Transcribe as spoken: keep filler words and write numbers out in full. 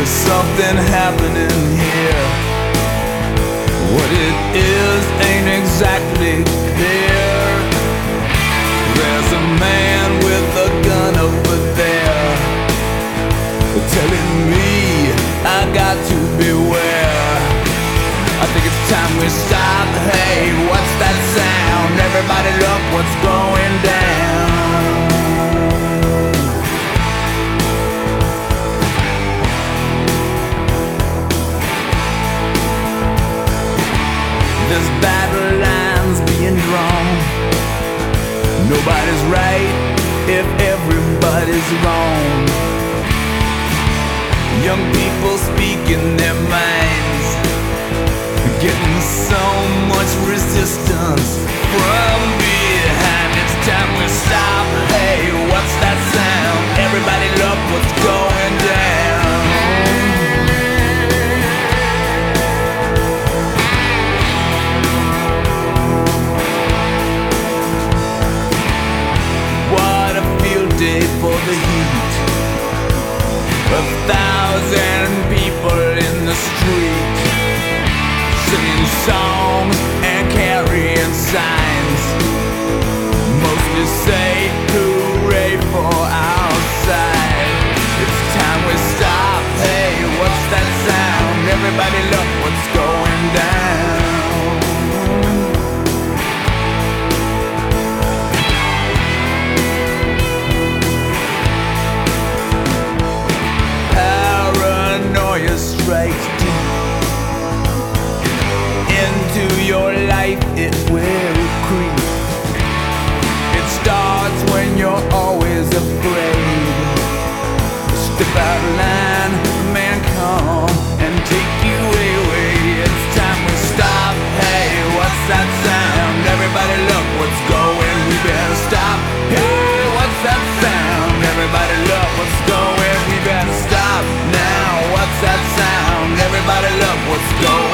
There's something happening here. What it is ain't exactly clear. There's a man with a gun over there telling me I got to beware. I think it's time we stop. Hey, what's that sound? Everybody look what's going down. There's battle lines being drawn. Nobody's right if everybody's wrong. Young people speaking their minds, getting so much resistance from behind. It's time we stop. Hey, what's that sound? Everybody look what's going down. What a field day for the heat. A thousand people in the street, singing songs and carrying signs. Mostly say hooray for our side. It's time we stop. Hey, what's that sound? Everybody look what's going down. Paranoia strikes deep into your life, it will creep. It starts when you're always afraid. Step out of line, man, come and take you away. It's time we stop. Hey, what's that sound? Everybody look what's going. We better stop. Hey, what's that sound? Everybody look what's going. We better stop now. What's that sound? Everybody look what's going.